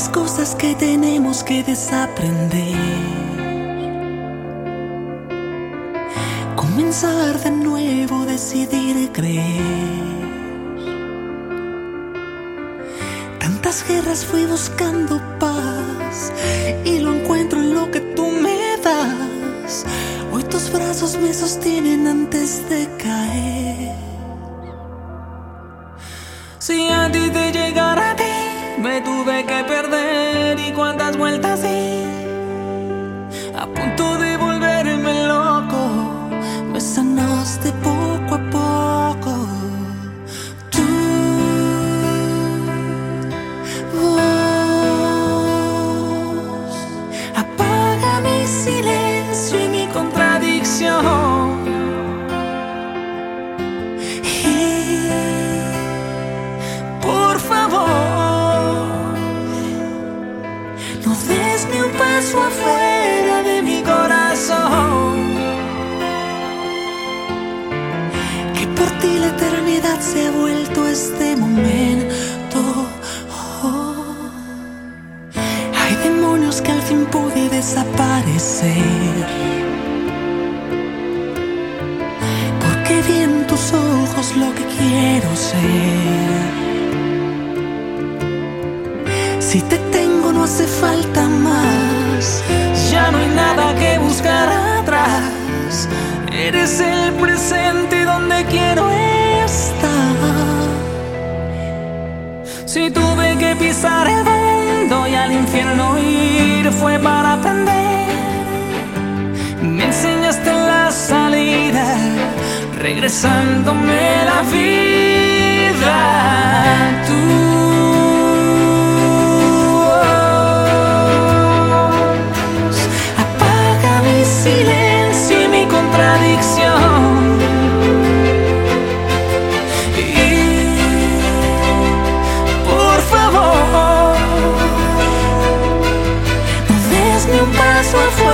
Tantas cosas que tenemos que desaprender. Comenzar de nuevo, decidir creer. Tantas guerras fui buscando paz y lo encuentro en lo que tú me das. Hoy tus brazos me sostienen antes de caer. Si a ti te llegara a ti, me tuve que perder y cuántas vueltas di, a punto de volverme loco. Me sanaste poco a poco. Tú, vos, apaga mi silencio y mi contradicción. Por favor, no des ni un paso afuera de mi corazón, que por ti la eternidad se ha vuelto este momento. Hay demonios que al fin pude desaparecer, porque vi en tus ojos lo que quiero ser. Si te tengo no hace falta más, ya no hay nada que buscar atrás. Eres el presente donde quiero estar. Si tuve que pisar el mundo y al infierno ir, fue para aprender. Me enseñaste la salida, regresándome la vida. Tú, silencio y mi contradicción. Y por favor, no des ni un paso afuera